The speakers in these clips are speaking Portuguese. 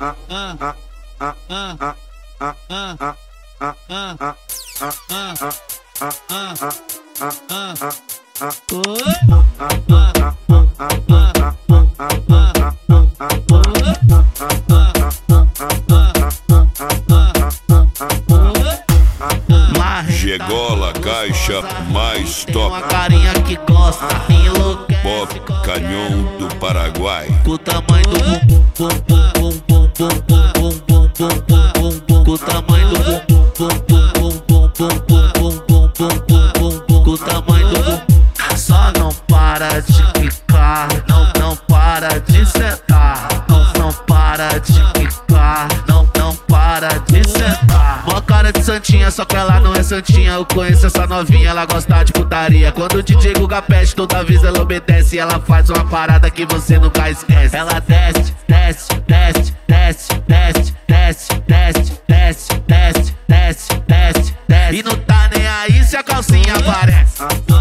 Gegola, caixa mais top. Uma carinha que gosta, enlouquece. Bocanhão do Paraguai. Com o tamanho do bum bum bum bum bum bum bum bum bum bum. Com o tamanho do bum bum bum bum bum bum bum bum bum bum. Com o tamanho do bum. Só não para de quicar, não para de sentar. Não para de quicar, não para de sentar. Mó cara de santinha, só que ela não é santinha. Eu conheço essa novinha, ela gosta de putaria. Quando o DJ Guga pede, toda vez ela obedece. Ela faz uma parada que você nunca esquece. Ela desce, desce, desce, desce, desce, desce, desce, desce, desce, desce, desce, desce. E não tá nem aí se a calcinha aparece.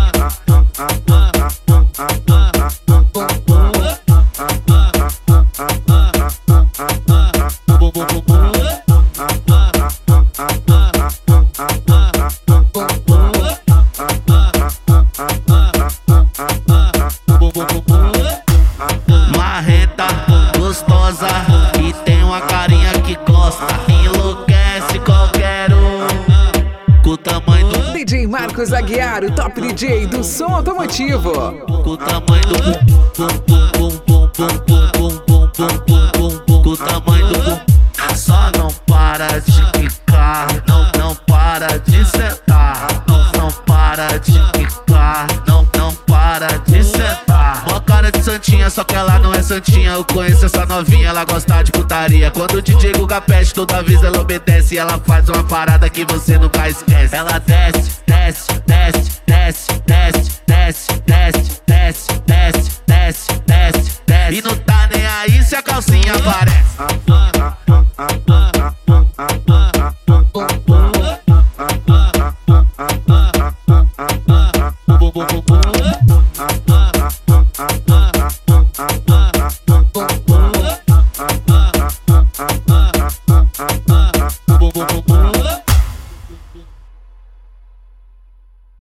Marreta, gostosa e tem uma carinha que gosta. Enlouquece qualquer um. Com o tamanho do DJ Marcos Aguiar, o top DJ do som automotivo. com o tamanho do bum bum bum bum bum bum bum bum bum bum. Com o tamanho do bum. Só não para de quicar, não para de sentar. Não para de quicar, não para de sentar. Mó cara de santinha, só que ela não é santinha. Eu conheço essa novinha, ela gosta de putaria. Quando o DJ Guga pede, toda vez ela obedece. Ela faz uma parada que você nunca esquece. Ela desce, desce, desce, desce, desce,